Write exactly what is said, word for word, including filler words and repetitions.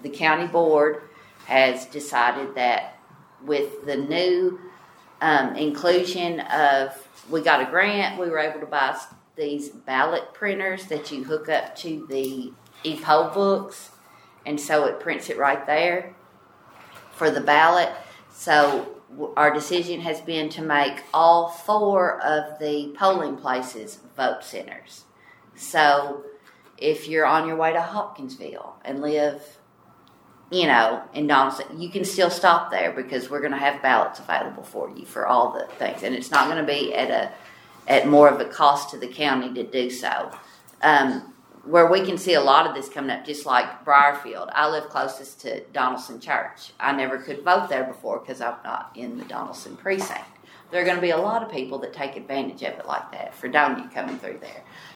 the county board has decided that with the new um, inclusion of, we got a grant, we were able to buy these ballot printers that you hook up to the e-poll books, and so it prints it right there for the ballot. So our decision has been to make all four of the polling places vote centers. So if you're on your way to Hopkinsville and live, you know, in Donaldson, you can still stop there because we're going to have ballots available for you for all the things. And it's not going to be at a at more of a cost to the county to do so. Um, where we can see a lot of this coming up, just like Briarfield. I live closest to Donaldson Church. I never could vote there before because I'm not in the Donaldson precinct. There are going to be a lot of people that take advantage of it like that. Fredonia coming through there.